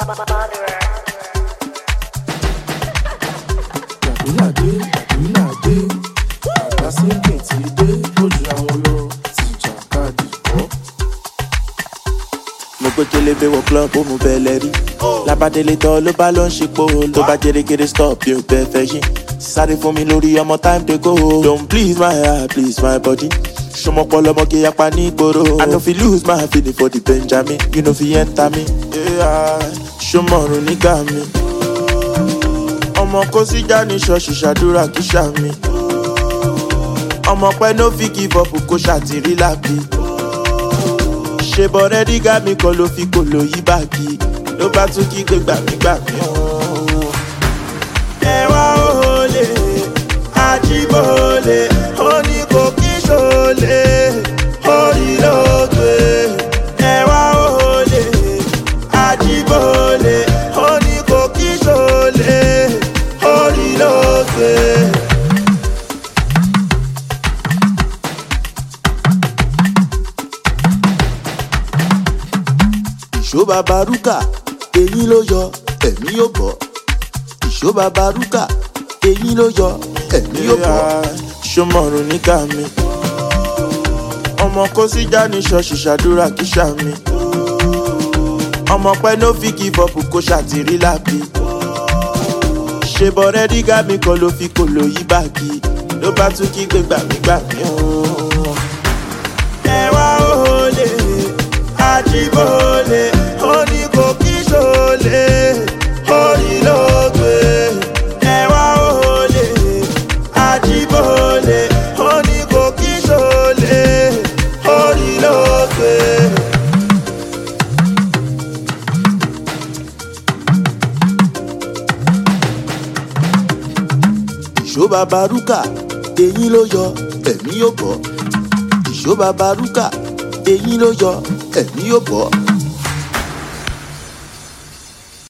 Kelebe wọ club ó mú bẹ̀lẹ̀ rí labadele tọ́ ló bá lọ ń ṣepò tó bá jẹ́rẹ́kẹ́rẹ́ stop yóò bẹ́ẹ̀ fẹ́ yín sáré fún mi lórí ọmọ time dey go don't please my heart please my body ṣọmọpọ lọmọge yapa ní ìgboro I no fit lose my feeling for the Benjamin you no fit enter me ṣọmọrùn nígbà mi ọmọ kó sí já ní ṣọ́ọ̀ṣì ṣàdúrà kí ṣàmì ọmọ pẹ́ no fit give up kó ṣàtìrí lábí. Ṣé bọ̀rẹ́dì gá mi kan ló fi kòlò yí báàgì ló bá tún kí gbé gbàmígbàmí. Ẹ wá olè Ajíbólé ó ní kò kí ṣolè orí ló gbé. Ẹ wá olè Ajíbólé ó ní kò kí ṣolè orí ló gbé. Ìṣó bàbá rúkà, eyín ló yọ, ẹ̀mí yóò bọ̀. Ìṣó bàbá rúkà, eyín ló yọ, ẹ̀mí yóò bọ̀. Ṣọmọrùn níkà mi. Ọmọ kó sí já ní ṣọ́ọ̀ṣì ṣàdúrà kí ṣàmì. Ọmọ pẹ́ no fit give up kó ṣàtìrí lábí. Ṣé bọ̀rẹ́dì gá mi kan ló fi kòlò yí báàgì ló bá tún kí gbé gbàmígbàmí. Ẹ wá olè Ajíbólé ó ní kò kí ṣolè orí ló gbé. Ẹ wá olè Ajíbólé ó ní kò kí ṣolè orí ló gbé. Ìṣó bàbá rúkà, eyín ló yọ, ẹ̀mí yóò bọ̀. Ìṣó bàbá rúkà, eyín ló yọ, ẹ̀mí yóò bọ̀.